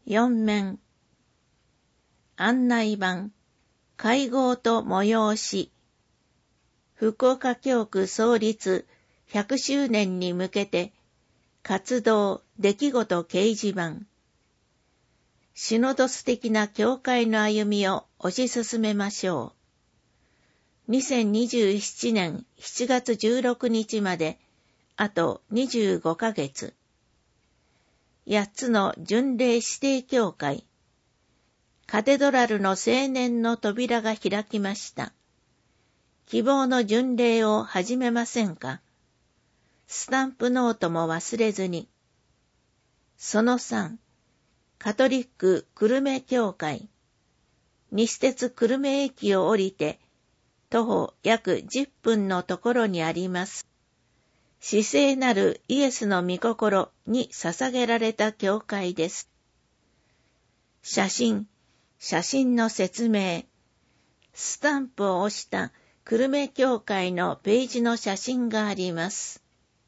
4面。案内板、会合と催し。福岡教区創立100周年に向けて、活動出来事掲示板。シノドス的な教会の歩みを推し進めましょう。2027年7月16日まで、あと25ヶ月。8つの巡礼指定教会。カテドラルの青年の扉が開きました。希望の巡礼を始めませんか？スタンプノートも忘れずに。その3、カトリック久留米教会。西鉄久留米駅を降りて、徒歩約10分のところにあります。至聖なるイエスの御心に捧げられた教会です。写真の説明。スタンプを押した久留米教会のページの写真があります。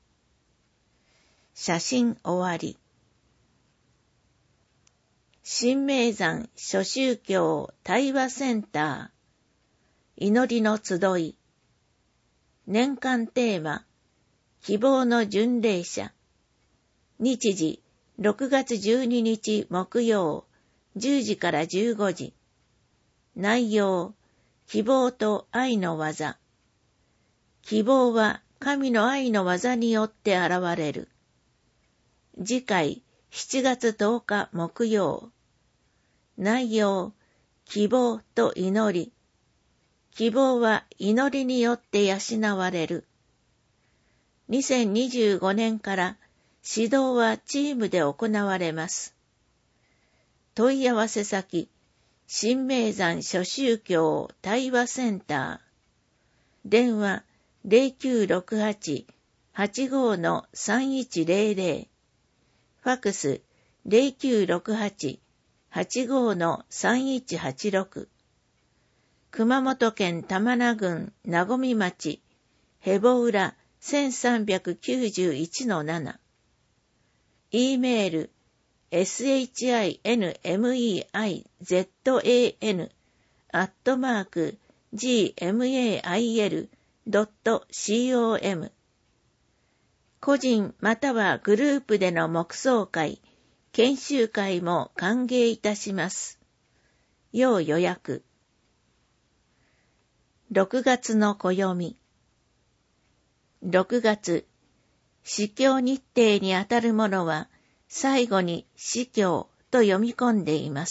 写真終わり。新名山諸宗教対話センター。祈りの集い。年間テーマ。希望の巡礼者。日時、6月12日木曜、10時から15時。内容、希望と愛の技。希望は神の愛の技によって現れる。次回、7月10日木曜。内容、希望と祈り。希望は祈りによって養われる。2025年から指導はチームで行われます。問い合わせ先、新名山諸宗教対話センター。電話0968-85-3100。ファクス0968-85-3186。熊本県玉名郡名込町、へぼうら1391-7。E メール、shinmeizan@gmail.com。個人またはグループでの黙想会、研修会も歓迎いたします。要予約。6月の暦。6月、司教日程にあたるものは、最後に司教と読み込んでいます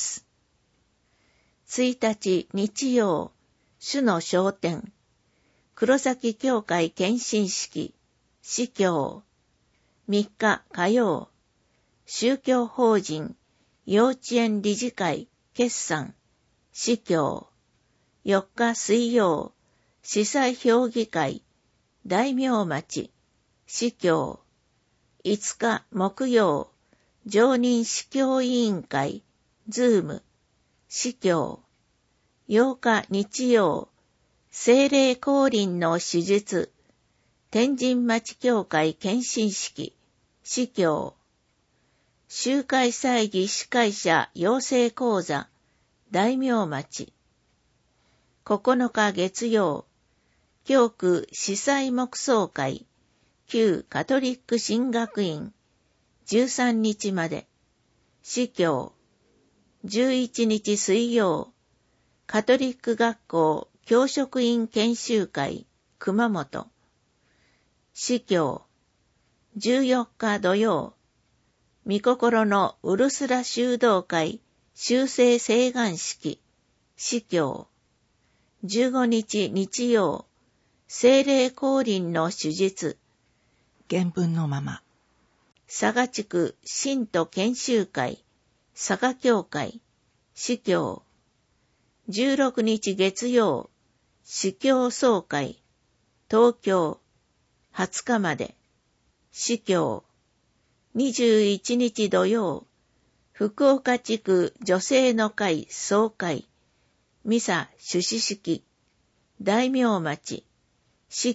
。1日日曜、主の昇天。黒崎教会献身式、司教。3日火曜、宗教法人、幼稚園理事会、決算、司教。4日水曜、司祭評議会、大名町、司教。5日木曜、常任司教委員会、ズーム、司教。8日日曜、聖霊降臨の手術、天神町教会献身式、司教。集会祭儀司会者養成講座、大名町。9日月曜、教区司祭黙想会、旧カトリック神学院、13日まで、司教。11日水曜、カトリック学校教職員研修会、熊本。司教。14日土曜、御心のウルスラ修道会修正請願式、司教。15日日曜、聖霊降臨の手術。 原文のまま。 佐賀地区信徒研修会、佐賀教会、司教。16日月曜、司教総会、東京、20日まで、司教。21日土曜、福岡地区女性の会総会、ミサ主旨式、大名町、司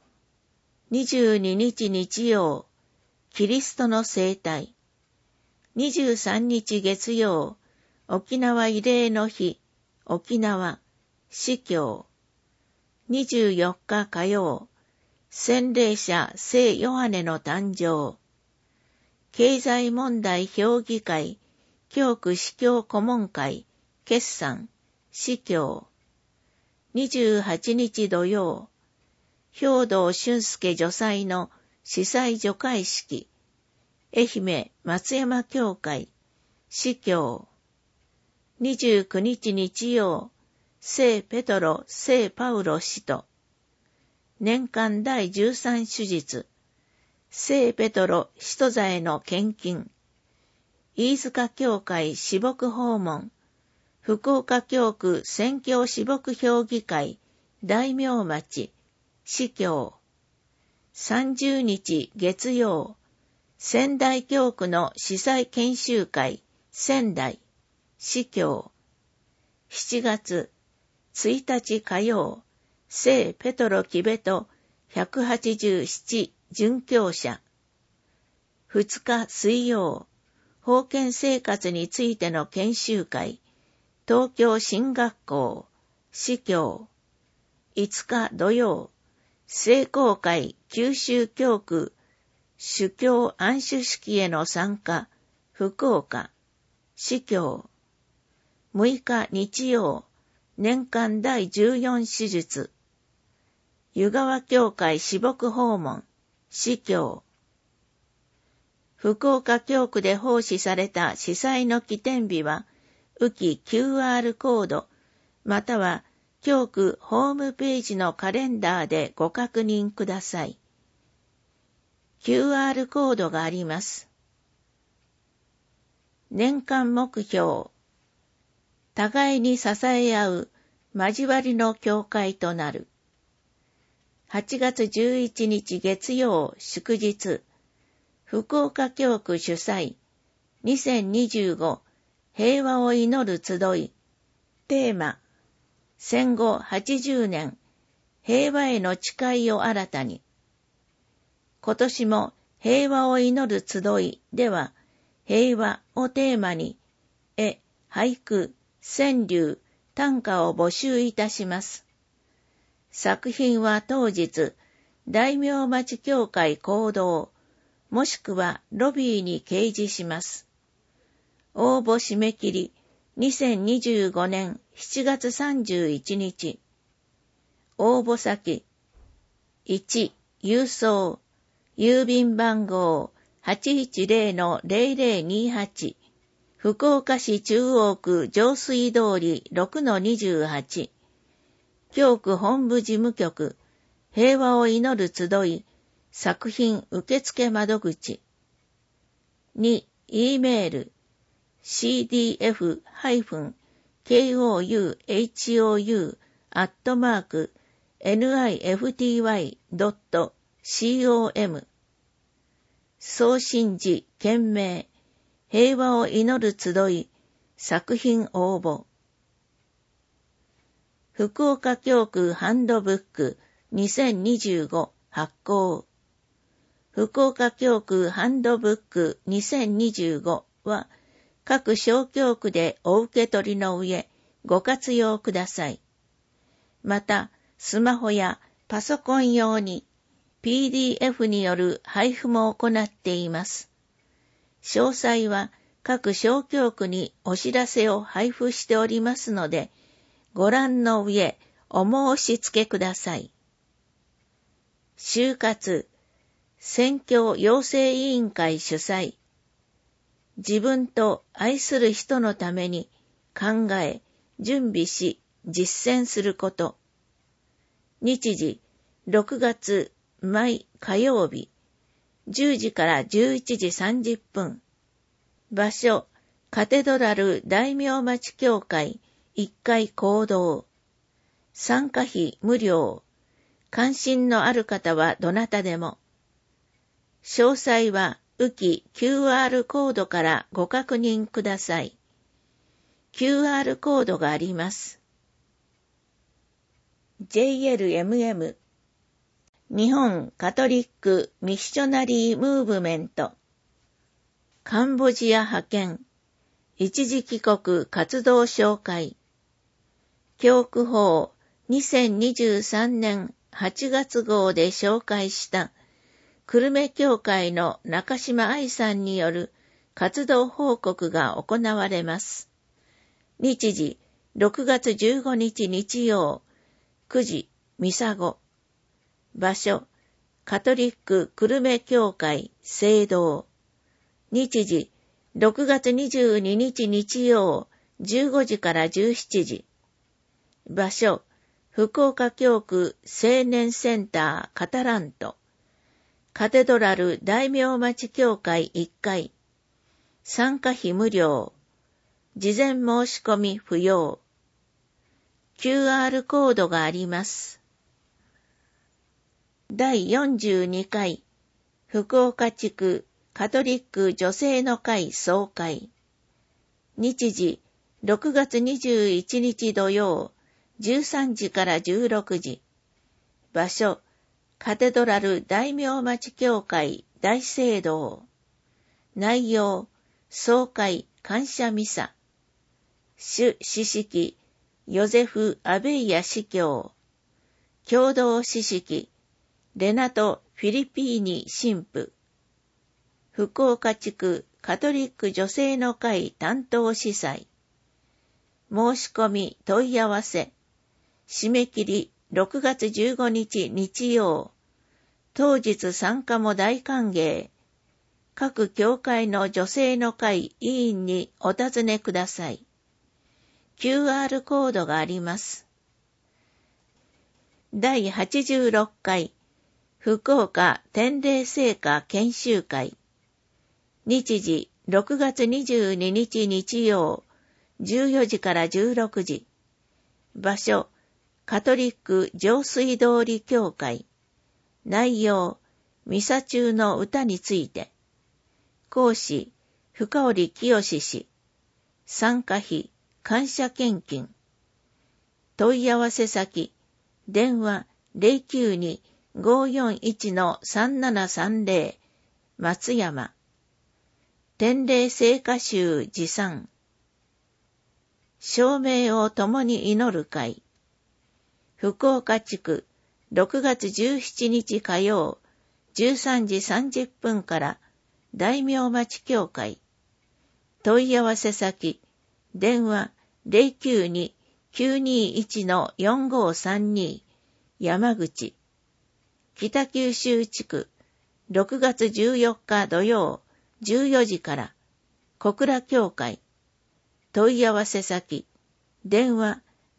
教。22日日曜、キリストの生態。 23日月曜、沖縄慰霊の日、沖縄、司教。24日火曜、洗礼者聖ヨハネの誕生。経済問題評議会、教区司教顧問会、決算、司教。28日土曜、兵道俊介助祭の司祭除会式、愛媛松山教会、司教。29日日曜、聖ペトロ・聖パウロ使徒。年間第13手術、聖ペトロ使徒座への献金。飯塚教会私牧訪問。福岡教区宣教私牧評議会、大名町、司教。30日月曜、仙台教区の司祭研修会、仙台、司教。7月1日火曜、聖ペトロキベト187殉教者。2日水曜、封建生活についての研修会、東京新学校、司教。5日土曜、聖公会九州教区主教安守式への参加、福岡、司教。6日日曜、年間第14手術。湯川教会私牧訪問、司教。福岡教区で奉仕された司祭の起点日は、浮き QR コード、または教区ホームページのカレンダーでご確認ください。QR コードがあります。年間目標。互いに支え合う交わりの教会となる。8月11日月曜祝日、福岡教区主催、2025平和を祈る集い、テーマ、戦後80年、平和への誓いを新たに。今年も平和を祈る集いでは、平和をテーマに、絵、俳句、川柳、短歌を募集いたします。作品は当日、大名町教会講堂、もしくはロビーに掲示します。応募締め切り、2025年7月31日。応募先、1、郵送、郵便番号 810-0028、福岡市中央区上水通り 6-28、教区本部事務局、平和を祈る集い、作品受付窓口。2、E メール、cdf-kouyu@nifty.com。送信時、件名、平和を祈る集い、作品応募。福岡教区ハンドブック2025発行。福岡教区ハンドブック2025は、各小教区でお受け取りの上、ご活用ください。また、スマホやパソコン用に PDF による配布も行っています。詳細は各小教区にお知らせを配布しておりますので、ご覧の上、お申し付けください。就活、宣教養成委員会主催。自分と愛する人のために考え、準備し、実践すること。日時、6月毎火曜日、10時から11時30分。場所、カテドラル大名町教会1階講堂。参加費無料。関心のある方はどなたでも。詳細は浮き QR コードからご確認ください。QR コードがあります。JLMM 日本カトリックミッショナリームーブメントカンボジア派遣、一時帰国活動紹介、教区法2023年8月号で紹介した久留米教会の中島愛さんによる活動報告が行われます。日時6月15日日曜9時ミサゴ。場所カトリック久留米教会聖堂。日時6月22日日曜15時から17時。場所福岡教区青年センターカタラント。カテドラル大名町教会1階。参加費無料。事前申し込み不要。QR コードがあります。第42回福岡地区カトリック女性の会総会。日時6月21日土曜13時から16時。場所カテドラル大名町教会大聖堂。内容総会感謝ミサ。主司式ヨゼフ・アベイヤ司教。共同司式レナト・フィリピーニ神父。福岡地区カトリック女性の会担当司祭。申し込み問い合わせ。締め切り6月15日日曜。当日参加も大歓迎。各教会の女性の会委員にお尋ねください。QR コードがあります。第86回福岡天霊聖歌研修会。日時6月22日日曜14時から16時。場所カトリック上水通り教会。内容ミサ中の歌について。講師深織清氏。参加費感謝献金。問い合わせ先電話 092-541-3730 松山。天霊聖歌集持参。証明を共に祈る会。福岡地区6月17日火曜13時30分から大名町教会。問い合わせ先電話 092-921-4532 山口。北九州地区6月14日土曜14時から小倉教会。問い合わせ先電話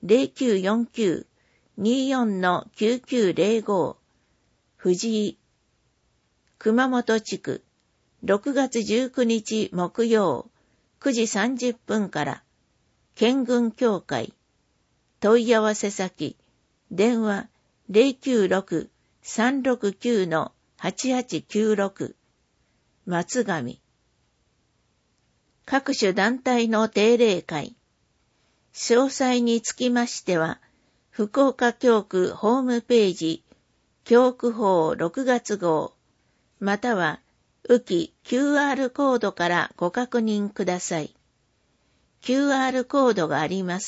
0949-24-9905 藤井。熊本地区6月19日木曜9時30分から県軍教会。問い合わせ先電話 096-369-8896 松上。各種団体の定例会。詳細につきましては福岡教区ホームページ教区法6月号または浮き QR コードからご確認ください。QR コードがあります。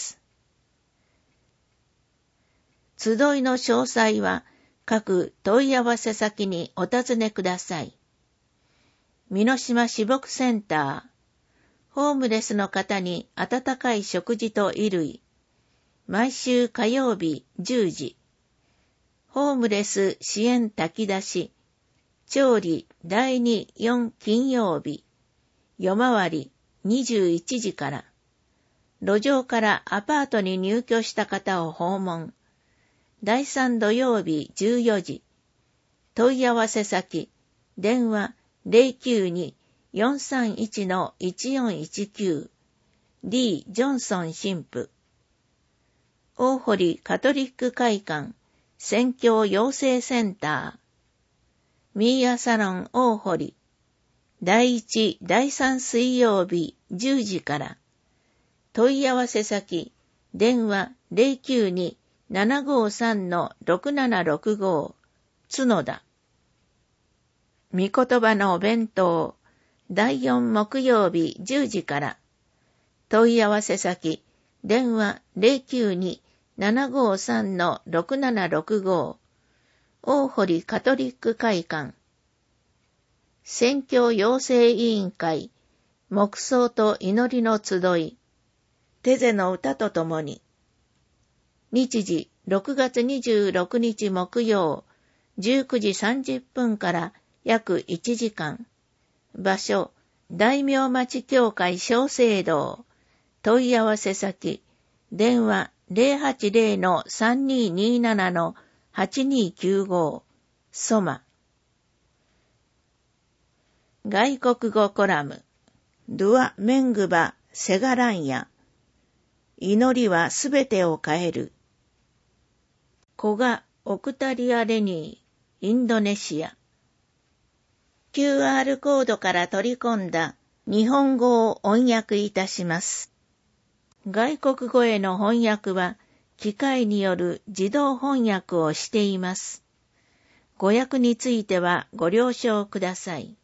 集いの詳細は各問い合わせ先にお尋ねください。美濃島私牧センター。ホームレスの方に温かい食事と衣類。毎週火曜日10時。ホームレス支援炊き出し。調理第2、4金曜日。夜回り21時から。路上からアパートに入居した方を訪問。第3土曜日14時。問い合わせ先。電話 092-431-1419 D ジョンソン神父。大堀カトリック会館宣教養成センター。ミーヤサロン大堀。第1、第3水曜日10時から。問い合わせ先。電話 092-753-6765 角田。御言葉のお弁当。 第4木曜日10時から。問い合わせ先、電話 092-753-6765 大堀カトリック会館。宣教養成委員会、黙想と祈りの集い、テゼの歌とともに。日時、6月26日木曜、19時30分から約1時間。場所、大名町教会小聖堂。問い合わせ先、電話 080-3227-8295 ソマ。外国語コラム、ドゥア・メングバ・セガランヤ。祈りはすべてを変える。コガ・オクタリア・レニー、インドネシア。QR コードから取り込んだ日本語を翻訳いたします。外国語への翻訳は機械による自動翻訳をしています。語訳についてはご了承ください。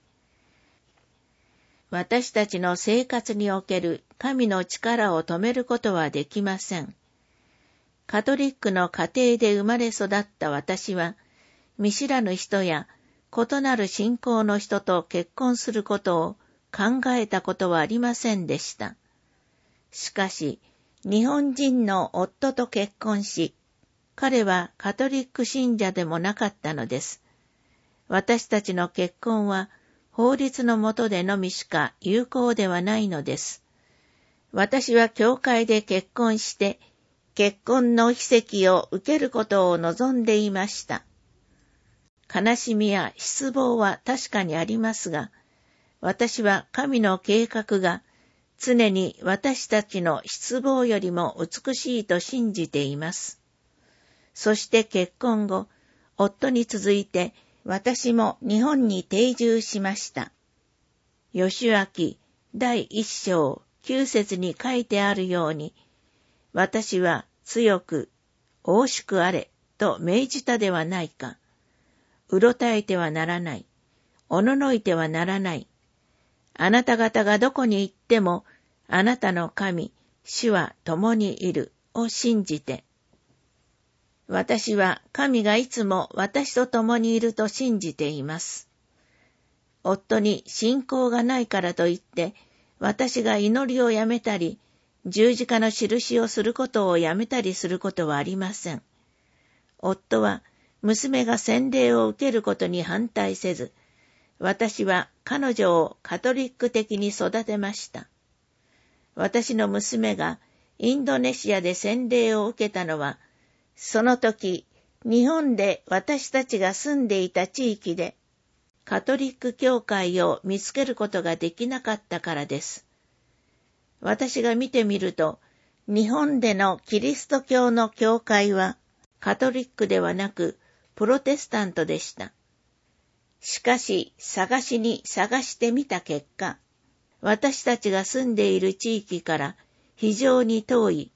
私たちの生活における神の力を止めることはできません。カトリックの家庭で生まれ育った私は、見知らぬ人や異なる信仰の人と結婚することを考えたことはありませんでした。しかし、日本人の夫と結婚し、彼はカトリック信者でもなかったのです。私たちの結婚は法律の下でのみしか有効ではないのです。私は教会で結婚して、結婚の奇跡を受けることを望んでいました。悲しみや失望は確かにありますが、私は神の計画が常に私たちの失望よりも美しいと信じています。そして結婚後、夫に続いて私も日本に定住しました。義明第1章9節に書いてあるように、私は強く、大しくあれと命じたではないか。うろたえてはならない。おののいてはならない。あなた方がどこに行っても、あなたの神、主は共にいるを信じて。私は神がいつも私と共にいると信じています。夫に信仰がないからといって、私が祈りをやめたり、十字架の印をすることをやめたりすることはありません。夫は娘が洗礼を受けることに反対せず、私は彼女をカトリック的に育てました。私の娘がインドネシアで洗礼を受けたのは、その時、日本で私たちが住んでいた地域で、カトリック教会を見つけることができなかったからです。私が見てみると、日本でのキリスト教の教会は、カトリックではなく、プロテスタントでした。しかし、探してみた結果、私たちが住んでいる地域から非常に遠い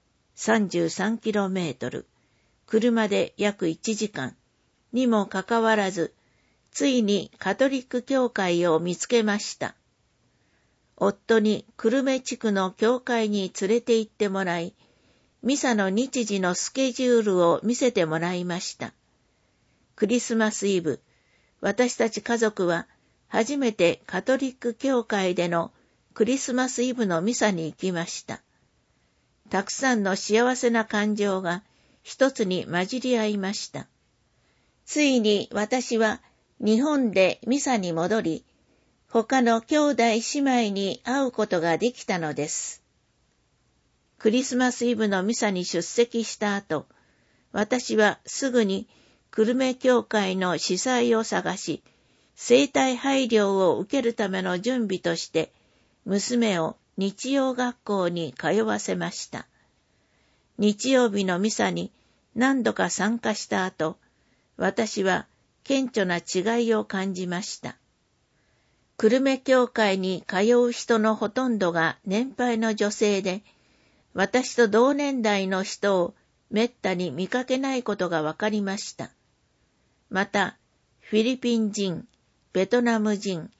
33km、車で約1時間にもかかわらず、ついにカトリック教会を見つけました。夫に久留米地区の教会に連れて行ってもらい、ミサの日時のスケジュールを見せてもらいました。クリスマスイブ、私たち家族は初めてカトリック教会でのクリスマスイブのミサに行きました。たくさんの幸せな感情が一つに混じり合いました。ついに私は日本でミサに戻り、他の兄弟姉妹に会うことができたのです。クリスマスイブのミサに出席した後、私はすぐに久留米教会の司祭を探し、生体配慮を受けるための準備として、娘を日曜学校に通わせました。日曜日のミサに何度か参加した後、私は顕著な違いを感じました。久留米教会に通う人のほとんどが年配の女性で、私と同年代の人をめったに見かけないことがわかりました。また、フィリピン人、ベトナム人、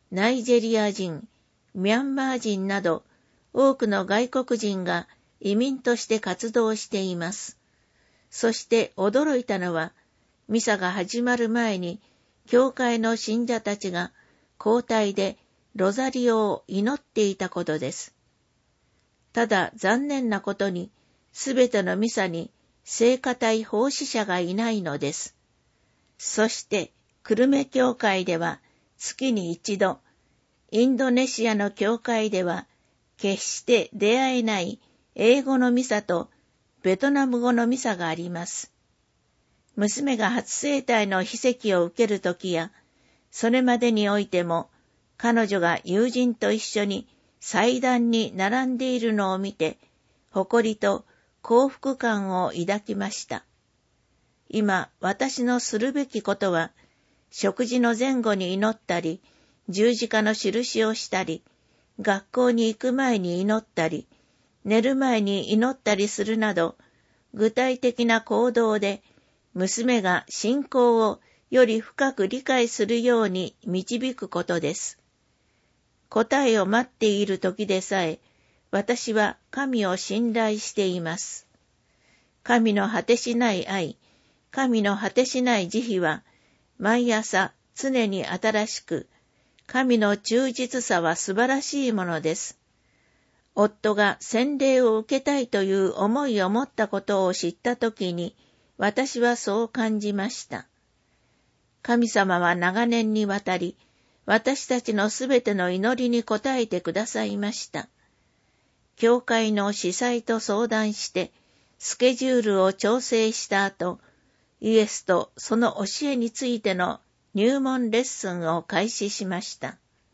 ナイジェリア人、ミャンマー人など多くの外国人が移民として活動しています。そして驚いたのは、ミサが始まる前に教会の信者たちが交代でロザリオを祈っていたことです。ただ残念なことに、すべてのミサに聖歌隊奉仕者がいないのです。そしてクルメ教会では月に一度、インドネシアの教会では決して出会えない英語のミサとベトナム語のミサがあります。娘が初聖体の秘跡を受けるときや、それまでにおいても、彼女が友人と一緒に祭壇に並んでいるのを見て、誇りと幸福感を抱きました。今、私のするべきことは、食事の前後に祈ったり、十字架の印をしたり、学校に行く前に祈ったり、寝る前に祈ったりするなど、具体的な行動で、娘が信仰をより深く理解するように導くことです。答えを待っている時でさえ、私は神を信頼しています。神の果てしない愛、神の果てしない慈悲は、毎朝常に新しく、神の忠実さは素晴らしいものです。夫が洗礼を受けたいという思いを持ったことを知ったときに、私はそう感じました。神様は長年にわたり、私たちのすべての祈りに応えてくださいました。教会の司祭と相談して、スケジュールを調整した後、イエスとその教えについての入門レッスンを開始しました。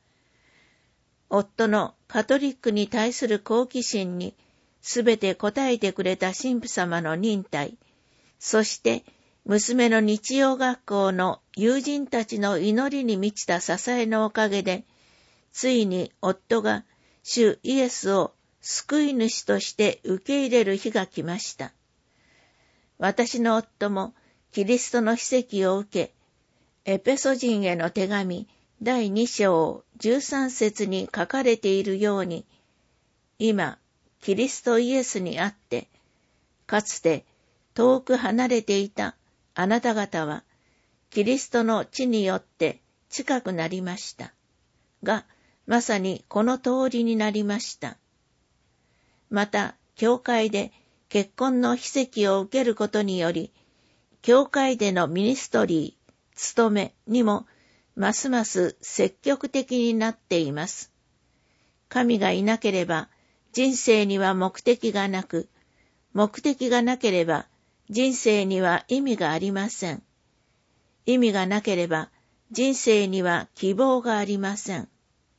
夫のカトリックに対する好奇心にすべて応えてくれた神父様の忍耐、そして娘の日曜学校の友人たちの祈りに満ちた支えのおかげで、ついに夫が主イエスを救い主として受け入れる日が来ました。私の夫もキリストの秘跡を受け、エペソ人への手紙第2章13節に書かれているように、今、キリストイエスにあって、かつて遠く離れていたあなた方は、キリストの血によって近くなりました。が、まさにこの通りになりました。また、教会で結婚の秘跡を受けることにより、教会でのミニストリー、務めにも、ますます積極的になっています。神がいなければ人生には目的がなく、目的がなければ人生には意味がありません。意味がなければ人生には希望がありません。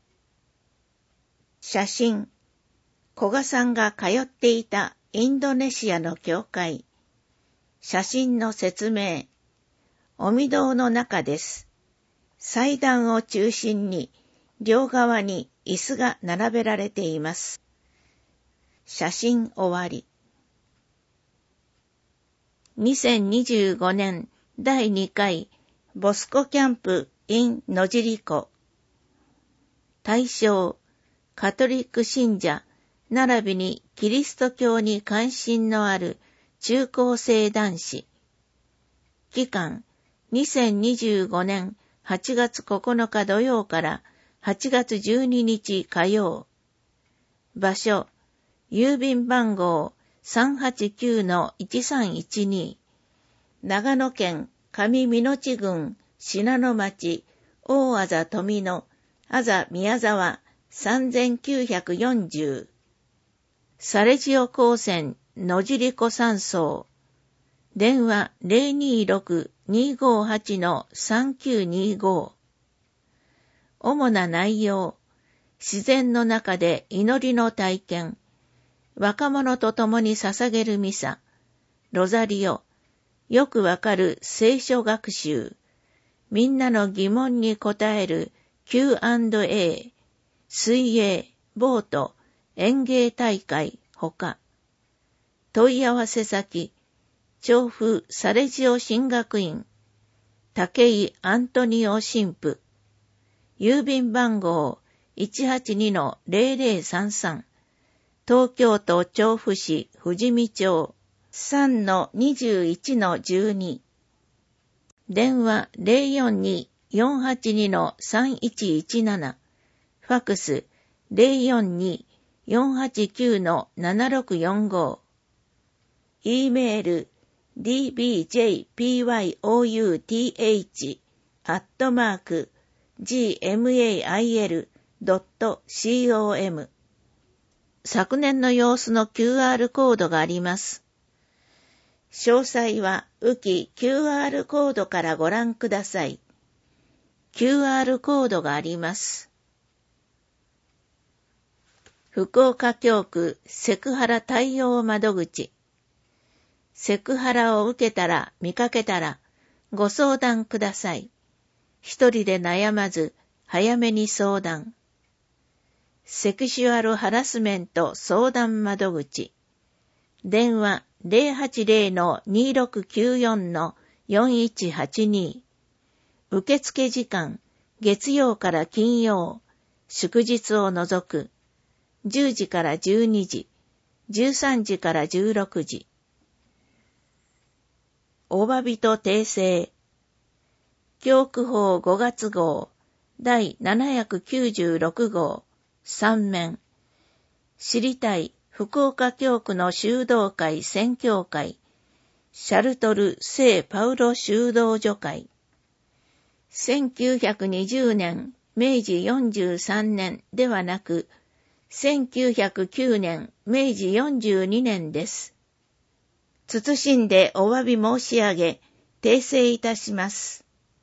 写真、古賀さんが通っていたインドネシアの教会。写真の説明。お御堂の中です。祭壇を中心に両側に椅子が並べられています。写真終わり。2025年第2回ボスコキャンプ in 野尻湖。対象、カトリック信者並びにキリスト教に関心のある中高生男子。期間、2025年8月9日土曜から8月12日火曜。場所、郵便番号 389-1312。長野県上美濃地郡信濃町大字富野あざ宮沢3940。サレジオ高専野尻湖山荘。電話 026-258-3925。主な内容、自然の中で祈りの体験、若者と共に捧げるミサ、ロザリオ、よくわかる聖書学習、みんなの疑問に答える Q&A、水泳、ボート、園芸大会ほか。問い合わせ先、調布サレジオ神学院、武井アントニオ神父、 郵便番号 182-0033 東京都調布市富士見町 3-21-12 電話 042-482-3117 ファクス 042-489-7645 E メール dbjpyouth@gmail.com 昨年の様子の QR コードがあります。詳細は浮き QR コードからご覧ください。QR コードがあります。福岡教区セクハラ対応窓口。セクハラを受けたら見かけたらご相談ください。一人で悩まず早めに相談。セクシュアルハラスメント相談窓口。電話 080-2694-4182。受付時間月曜から金曜、祝日を除く10時から12時、13時から16時。お詫びと訂正。教区法5月号第796号3面。知りたい福岡教区の修道会宣教会シャルトル聖パウロ修道女会。1920年明治43年ではなく1909年明治42年です。謹んでお詫び申し上げ、訂正いたします。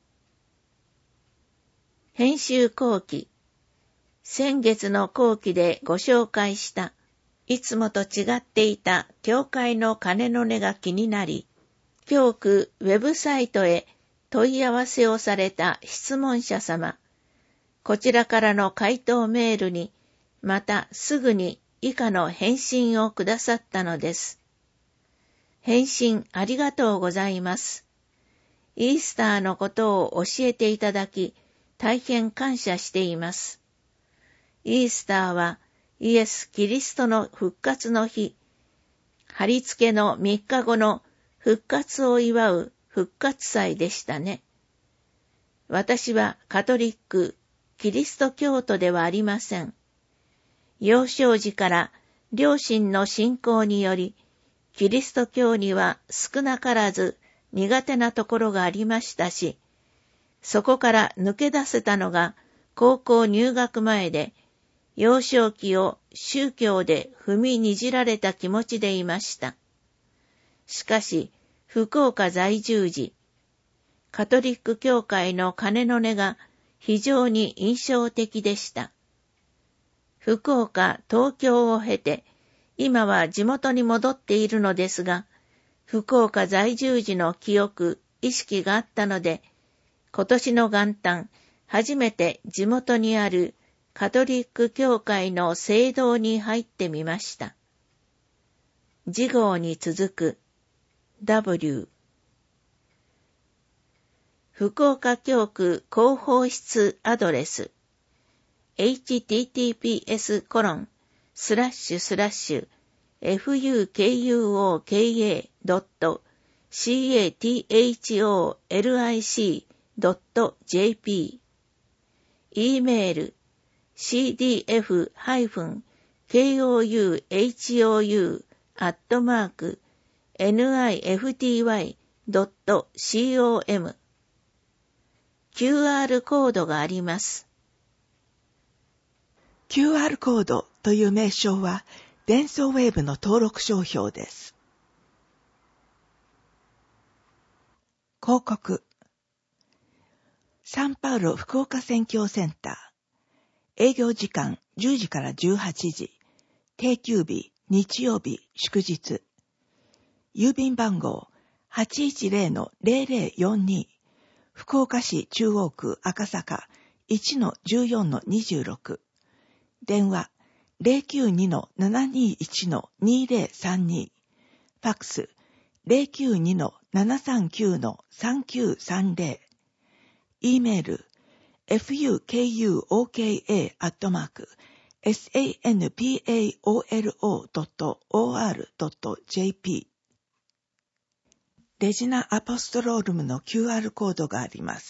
編集後期。先月の後期でご紹介した、いつもと違っていた教会の鐘の音が気になり、教区ウェブサイトへ問い合わせをされた質問者様、こちらからの回答メールに、またすぐに以下の返信をくださったのです。返信ありがとうございます。イースターのことを教えていただき、大変感謝しています。イースターはイエス・キリストの復活の日、貼り付けの3日後の復活を祝う復活祭でしたね。私はカトリック、キリスト教徒ではありません。幼少時から両親の信仰により、キリスト教には少なからず苦手なところがありましたし、そこから抜け出せたのが高校入学前で、幼少期を宗教で踏みにじられた気持ちでいました。しかし、福岡在住時、カトリック教会の鐘の音が非常に印象的でした。福岡、東京を経て、今は地元に戻っているのですが、福岡在住時の記憶、意識があったので、今年の元旦、初めて地元にあるカトリック教会の聖堂に入ってみました。次号に続く W。福岡教区広報室アドレス https://fukuoka.catholic.jp E メール cdf-kouou@nifty.com QR コードがあります。 QR コードという名称は、伝送ウェーブの登録商標です。広告。サンパウロ福岡宣教センター。営業時間10時から18時。定休日、日曜日、祝日。郵便番号 810-0042。福岡市中央区赤坂 1-14-26。電話 092-721-2032。ファクス 092-739-3930。E メール fukuoka@sanpaolo.or.jp レジナアポストロールムの QR コードがあります。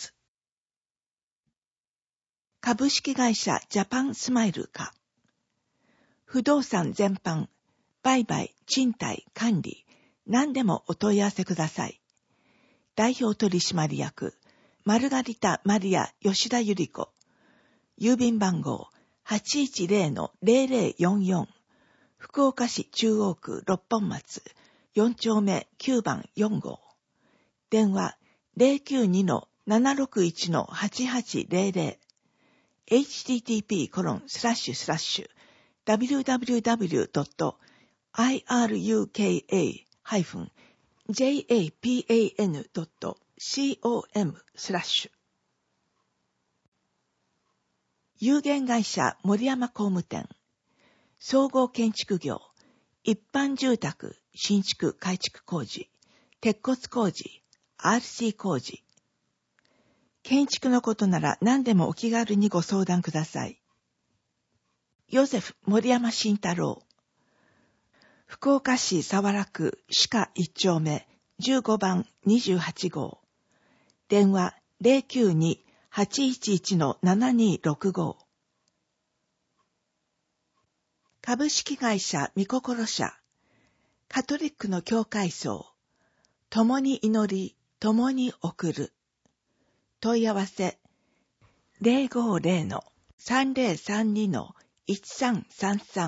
株式会社ジャパンスマイルか。不動産全般、売買、賃貸、管理、何でもお問い合わせください。代表取締役、マルガリタ・マリア・吉田ゆり子。郵便番号 810-0044。福岡市中央区六本松4丁目9番4号。電話 092-761-8800。http://www.iruka-japan.com/ 有限会社森山工務店、総合建築業、一般住宅、新築改築工事、鉄骨工事、RC 工事。建築のことなら何でもお気軽にご相談ください。ヨゼフ森山慎太郎。福岡市早良区歯科1丁目15番28号。電話 092-811-7265。株式会社みこころ社。カトリックの教会層。共に祈り、共に送る。問い合わせ 050-3032-1333。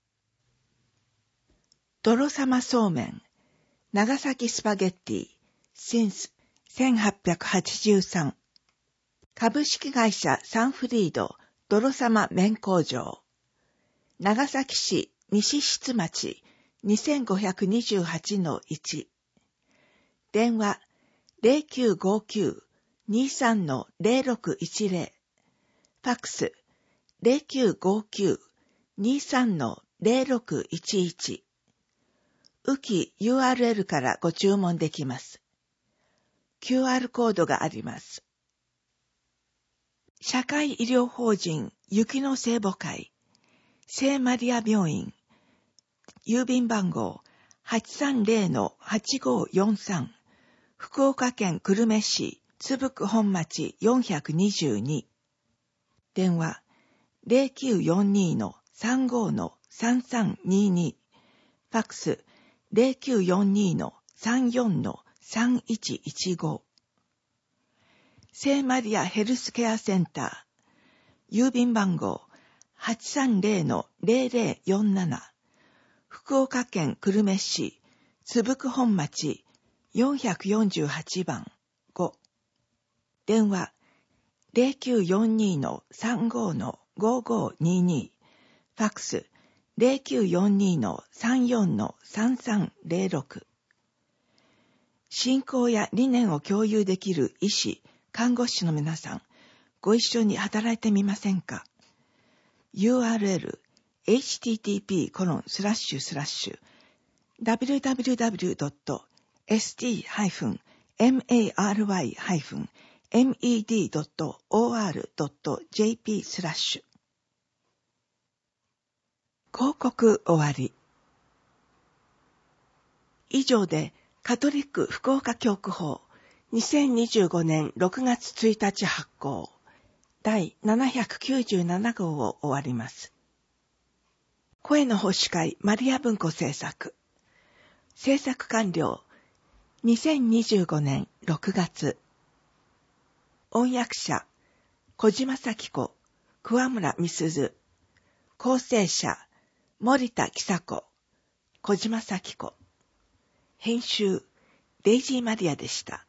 泥様そうめん、長崎スパゲッティ、since 1883。株式会社サンフリード、泥様麺工場。長崎市西出町 2528-1。電話 0959-23-0610。ファックス 0959-23-0611。ウキ URL からご注文できます。QR コードがあります。社会医療法人雪の聖母会聖マリア病院郵便番号 830-8543 福岡県久留米市津福本町422。電話 0942-35-3322。ファックス 0942-34-3115。聖マリアヘルスケアセンター郵便番号 830-0047 福岡県久留米市津福本町448番5。電話 0942-35-5522。ファックス 0942-34-3306。信仰や理念を共有できる医師、看護師の皆さん、ご一緒に働いてみませんか？ URL http://www.st-mary-med.or.jp/ 広告終わり。以上でカトリック福岡教区法2025年6月1日発行第797号を終わります。声の星会マリア文庫制作。制作完了2025年6月。音訳者小島咲子、桑村美鈴。構成者森田喜佐子、小島咲子。編集デイジーマリアでした。